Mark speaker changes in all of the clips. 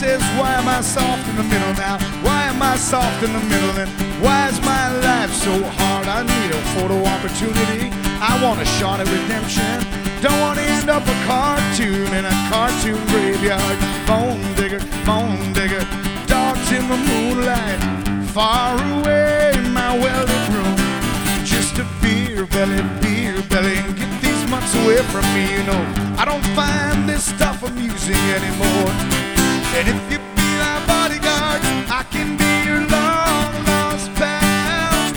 Speaker 1: says, why am I soft in the middle now? Why am I soft in the middle? And why is my life so hard? I need a photo opportunity. I want a shot at redemption. Don't want to end up a cartoon in a cartoon graveyard. Bone digger, dogs in the moonlight. Far away in my well-lit room. Just a beer belly, and get these months away from me, you know. I don't find this stuff amusing anymore. And if you be my bodyguard, I can be your long lost pal.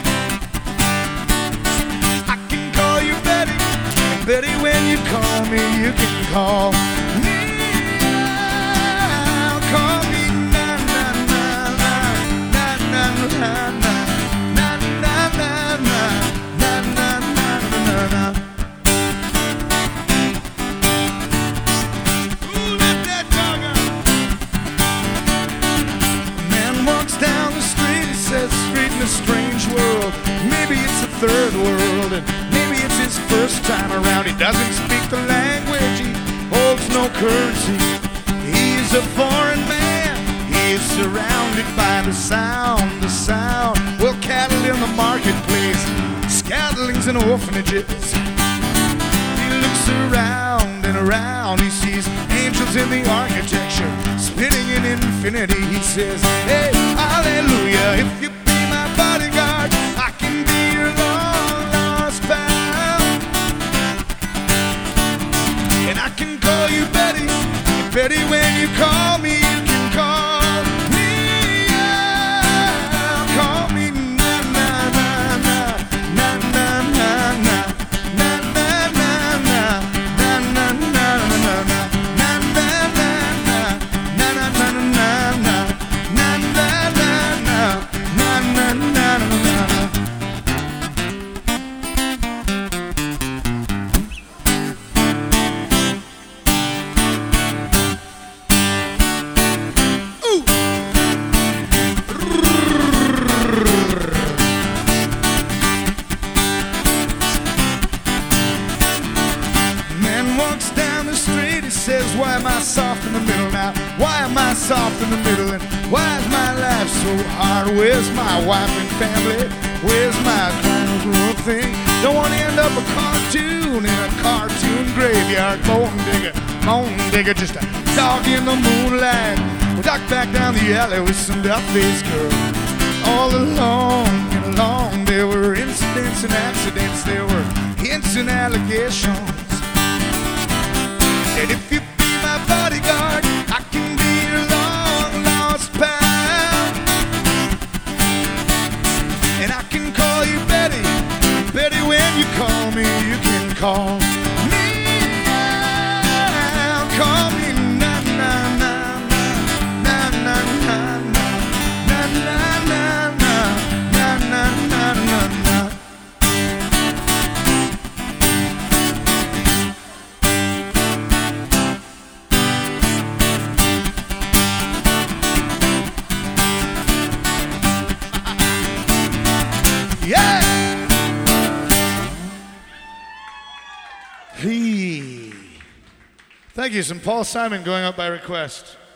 Speaker 1: I can call you Betty, and Betty, when you call me, you can call me. Call me na na na na na na na na na na na na na. Down the street, he says, street in a strange world. Maybe it's a third world, and maybe it's his first time around. He doesn't speak the language, he holds no currency. He's a foreign man, he is surrounded by the sound. Well, cattle in the marketplace, scatterlings in orphanages. He looks around and around, he sees angels in the architecture, spinning in infinity. He says, hey, hallelujah, if you be my bodyguard, I can be your long lost pal. And I can call you Betty, and Betty, when you call me, you can call me. Yeah, call me na na na na na na na na na na na na na. Walks down the street, he says, why am I soft in the middle now? Why am I soft in the middle? And why is my life so hard? Where's my wife and family? Where's my kind little thing? Don't want to end up a cartoon in a cartoon graveyard. Bone digger, just a dog in the moonlight. We ducked back down the alley with some duck-faced girl. All along, there were incidents and accidents. There were hints and allegations. And if you be my bodyguard, I can be your long lost pal. And I can call you Betty, Betty, when you call me, you can call me. Call me na na na na na na na na na na na na na na. Yeah! Thank you. Some Paul Simon going up by request.